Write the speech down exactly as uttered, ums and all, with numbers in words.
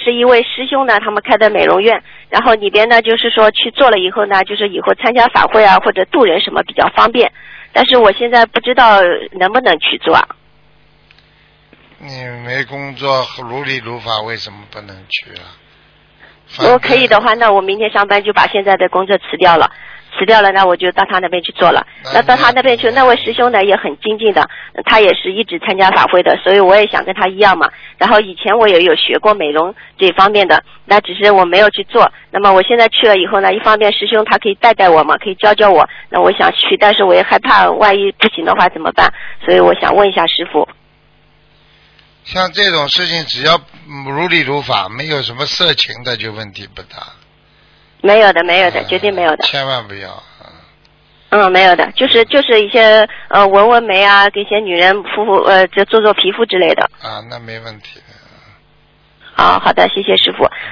是一位师兄呢，他们开的美容院，然后里边呢就是说去做了以后呢，就是以后参加法会啊或者渡人什么比较方便，但是我现在不知道能不能去做啊。 你没工作如理如法，为什么不能去啊？ 如果可以的话，那我明天上班就把现在的工作辞掉了，辞掉了，那我就到他那边去做了。那到他那边去，那位师兄呢也很精进的，他也是一直参加法会的，所以我也想跟他一样嘛。然后以前我也有学过美容这方面的，那只是我没有去做。那么我现在去了以后呢，一方面师兄他可以带带我嘛，可以教教我。那我想去，但是我也害怕万一不行的话怎么办？所以我想问一下师父。 像这种事情，只要如理如法，没有什么色情的，就问题不大。 没有的，没有的，嗯、绝对没有的。 千万不要。 嗯，没有的，就是就是一些呃纹纹眉啊，给一些女人敷敷呃，就做做皮肤之类的。 啊，那没问题的。 好好的，谢谢师傅。